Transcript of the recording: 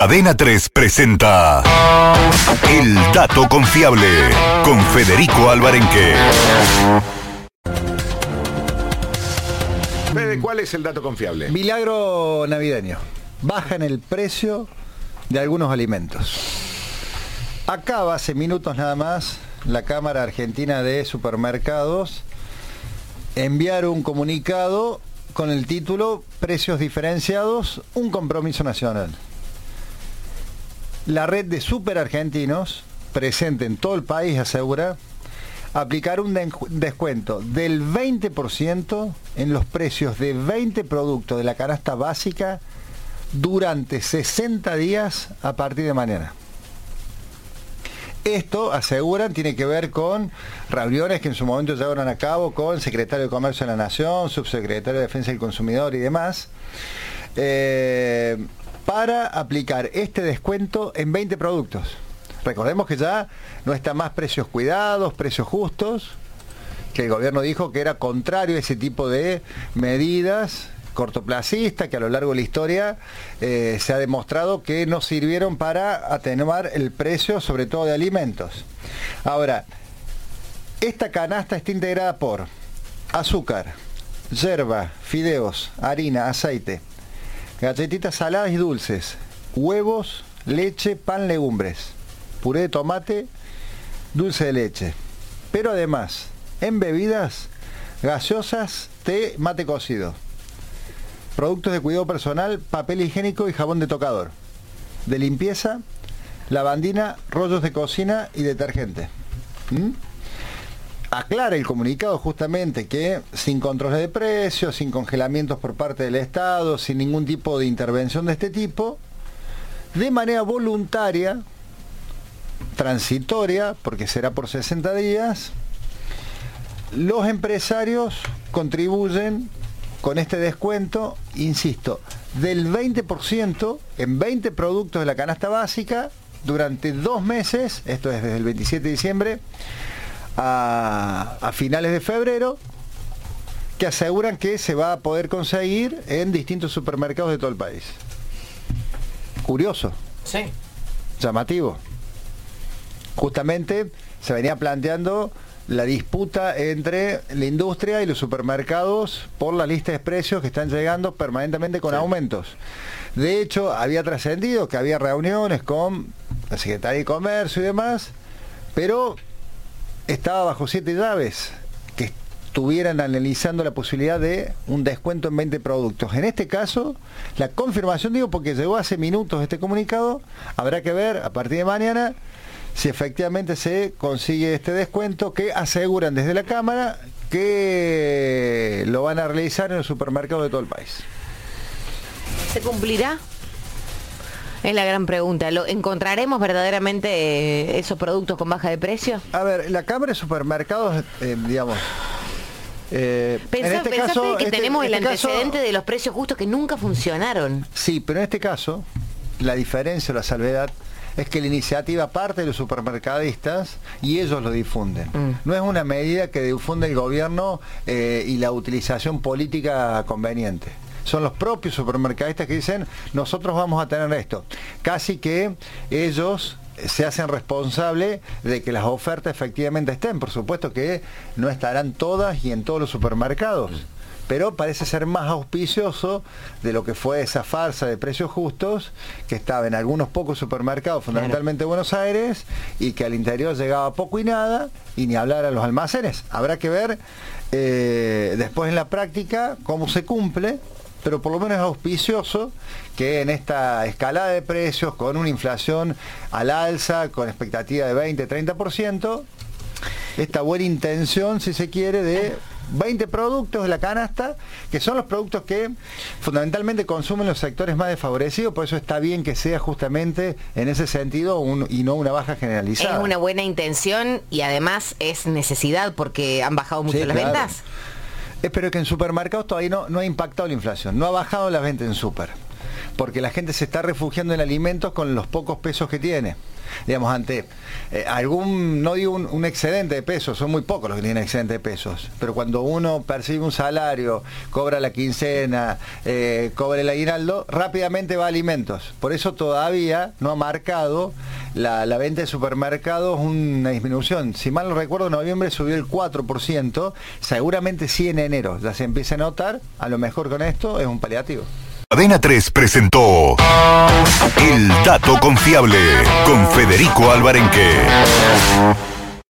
Cadena 3 presenta El Dato Confiable con Federico Alvarenque. Fede, ¿cuál es el dato confiable? Milagro navideño. Baja en el precio de algunos alimentos. Acaba hace minutos nada más la Cámara Argentina de Supermercados enviar un comunicado con el título Precios diferenciados, un compromiso nacional. La red de superargentinos presente en todo el país asegura aplicar un descuento del 20% en los precios de 20 productos de la canasta básica durante 60 días a partir de mañana. Esto, aseguran, tiene que ver con reuniones que en su momento llevaron a cabo con el secretario de Comercio de la Nación, subsecretario de Defensa del Consumidor y demás, para aplicar este descuento en 20 productos. Recordemos que ya no está más precios cuidados, precios justos, que el gobierno dijo que era contrario a ese tipo de medidas cortoplacistas que a lo largo de la historia se ha demostrado que no sirvieron para atenuar el precio, sobre todo de alimentos. Ahora, esta canasta está integrada por azúcar, yerba, fideos, harina, aceite, galletitas saladas y dulces, huevos, leche, pan, legumbres, puré de tomate, dulce de leche. Pero además, en bebidas, gaseosas, té, mate cocido, productos de cuidado personal, papel higiénico y jabón de tocador, de limpieza, lavandina, rollos de cocina y detergente. Aclara el comunicado justamente que sin controles de precios, sin congelamientos por parte del Estado, sin ningún tipo de intervención de este tipo, de manera voluntaria, transitoria, porque será por 60 días, los empresarios contribuyen con este descuento, insisto, del 20% en 20 productos de la canasta básica durante 2 meses, esto es desde el 27 de diciembre a finales de febrero, que aseguran que se va a poder conseguir en distintos supermercados de todo el país. Curioso. Sí. Llamativo. Justamente se venía planteando la disputa entre la industria y los supermercados por la lista de precios que están llegando permanentemente con aumentos. De hecho, había trascendido que había reuniones con la Secretaría de Comercio y demás, pero estaba bajo 7 llaves que estuvieran analizando la posibilidad de un descuento en 20 productos. En este caso, la confirmación, digo, porque llegó hace minutos este comunicado, habrá que ver a partir de mañana si efectivamente se consigue este descuento, que aseguran desde la Cámara que lo van a realizar en los supermercados de todo el país. ¿Se cumplirá? Es la gran pregunta. ¿Encontraremos verdaderamente esos productos con baja de precio? A ver, la Cámara de Supermercados, digamos... Pensá que tenemos el antecedente de los precios justos que nunca funcionaron. Sí, pero en este caso, la diferencia o la salvedad es que la iniciativa parte de los supermercadistas y ellos lo difunden. No es una medida que difunde el gobierno y la utilización política conveniente. Son los propios supermercadistas que dicen, nosotros vamos a tener esto. Casi que ellos se hacen responsables de que las ofertas efectivamente estén. Por supuesto que no estarán todas y en todos los supermercados, pero parece ser más auspicioso de lo que fue esa farsa de precios justos que estaba en algunos pocos supermercados, fundamentalmente Buenos Aires, y que al interior llegaba poco y nada, y ni hablar a los almacenes. Habrá que ver después en la práctica cómo se cumple, pero por lo menos es auspicioso que en esta escalada de precios, con una inflación al alza, con expectativa de 20-30%, esta buena intención, si se quiere, de 20 productos de la canasta, que son los productos que fundamentalmente consumen los sectores más desfavorecidos, por eso está bien que sea justamente en ese sentido y no una baja generalizada. Es una buena intención y además es necesidad porque han bajado mucho las ventas. Pero que en supermercados todavía no ha impactado la inflación, no ha bajado las ventas en super. porque la gente se está refugiando en alimentos con los pocos pesos que tiene. Digamos, ante no digo un excedente de pesos, son muy pocos los que tienen excedente de pesos, pero cuando uno percibe un salario, cobra la quincena, cobra el aguinaldo, rápidamente va a alimentos. Por eso todavía no ha marcado la venta de supermercados una disminución. Si mal no recuerdo, en noviembre subió el 4%, seguramente sí en enero ya se empieza a notar, a lo mejor con esto es un paliativo. Cadena 3 presentó El Dato Confiable con Federico Alvarenque.